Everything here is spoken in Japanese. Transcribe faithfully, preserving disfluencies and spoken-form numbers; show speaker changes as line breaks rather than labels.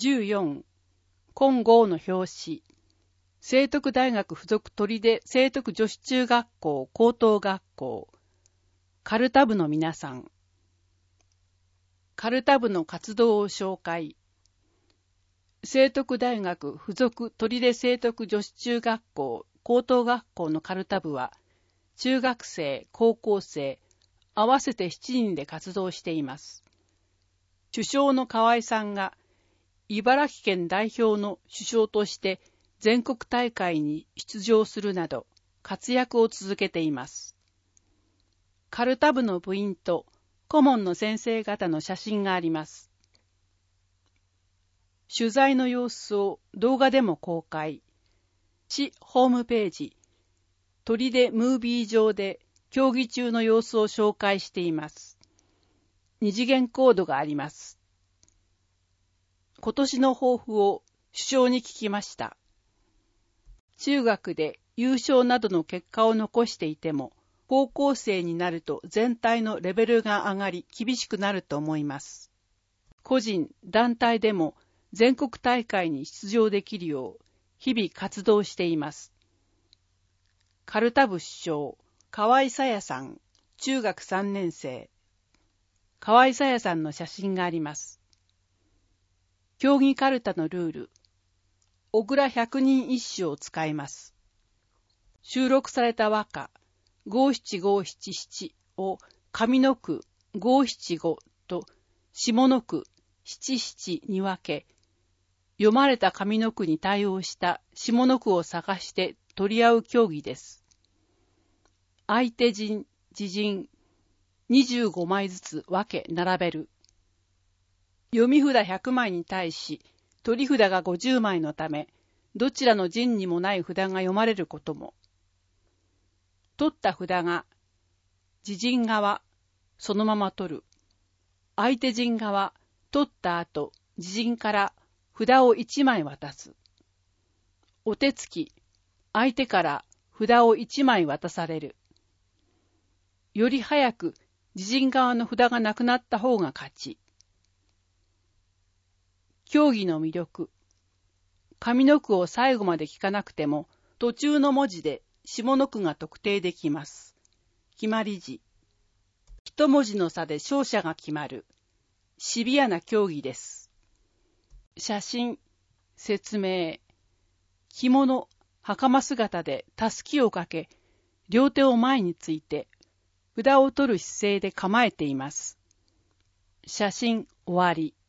じゅうよん、金剛の表紙。聖徳大学附属砦聖徳女子中学校高等学校。カルタ部の皆さん。カルタ部の活動を紹介。聖徳大学附属砦聖徳女子中学校高等学校のカルタ部は、中学生、高校生、合わせてしちにんで活動しています。主将の河合さんが、茨城県代表の主将として全国大会に出場するなど活躍を続けています。カルタ部の部員と顧問の先生方の写真があります。取材の様子を動画でも公開。市ホームページ、砦ムービー上で競技中の様子を紹介しています。二次元コードがあります。今年の抱負を主将に聞きました。中学で優勝などの結果を残していても、高校生になると全体のレベルが上がり厳しくなると思います。個人、団体でも全国大会に出場できるよう日々活動しています。カルタ部主将、河合さやさん、中学さんねん生。河合さやさんの写真があります。競技カルタのルール。小倉百人一首を使います。収録された和歌、五七五七七を上の句五七五と下の句七七に分け、読まれた上の句に対応した下の句を探して取り合う競技です。相手陣、自陣、にじゅうごまいずつ分け並べる。読み札ひゃくまいに対し、取り札がごじゅうまいのため、どちらの陣にもない札が読まれることも。取った札が、自陣側、そのまま取る。相手陣側、取った後、自陣から札をいちまい渡す。お手つき、相手から札をいちまい渡される。より早く自陣側の札がなくなった方が勝ち。競技の魅力。上の句を最後まで聞かなくても、途中の文字で下の句が特定できます。決まり字。一文字の差で勝者が決まる。シビアな競技です。写真、説明。着物、袴姿でたすきをかけ、両手を前について、札を取る姿勢で構えています。写真終わり。